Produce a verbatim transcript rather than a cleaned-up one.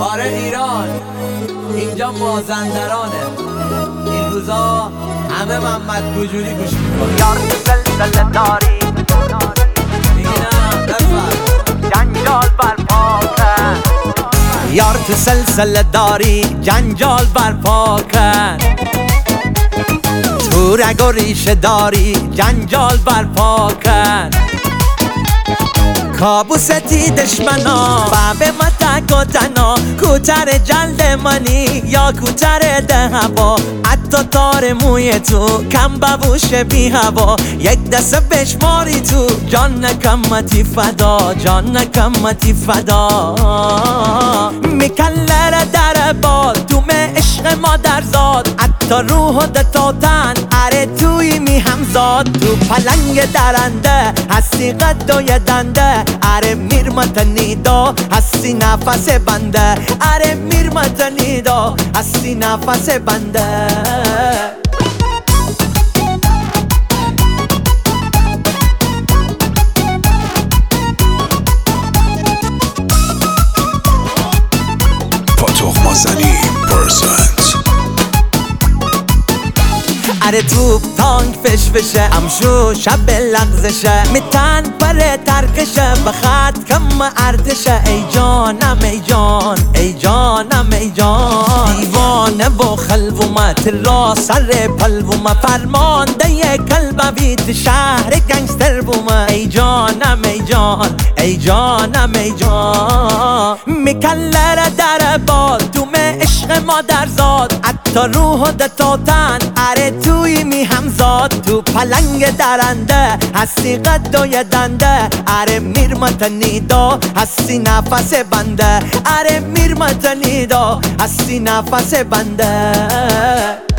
آره ایران، اینجا مازندرانه. این روزا همه محمد گوجوری گوش میکنه. یار تو سلسله داری دیگه نه بفر جنجال برپا کن. یار تو سلسله داری جنجال برپا کن. تو رگ و ریشه داری جنجال برپا کن. کابوستی دشمنا بابه ما تک و تنها، کوتر جلد منی یا کوتر ده هوا، حتی تار موی تو کم ببوش بی هوا. یک دسته بشماری تو جان نکمتی فدا، جان نکمتی فدا. میکلر در باد دوم عشق مادر زاد، حتی روح و دتاتن اره توی می همزاد. تو پلنگ درنده هستی قد و یدنده، اره میرمتنیدا هستی نفس بنده، اره میرمتنیدا هستی نفس بنده. پاتوق مازنی پرسنت. اره توپ تانک فش بشه امشو شب لغزشه، میتن بره ترکشه بخط کم ارتشه. ای جانم ای جان ای جانم ای جان، دیوانه و خلومت را سر پلومه، فرمانده ی کلب بیت شهر گنگستر بومه. ای جانم ای جان ای جانم ای جان، میکلر در باد دوم عشق مادر زاد، حتی روح و دتاتن اره توی می همزاد. تو پلنگ درنده هستی قد و یدنده، اره میرمتنیدا هستی نفس بنده، اره میرمتنیدا هستی نفس بنده.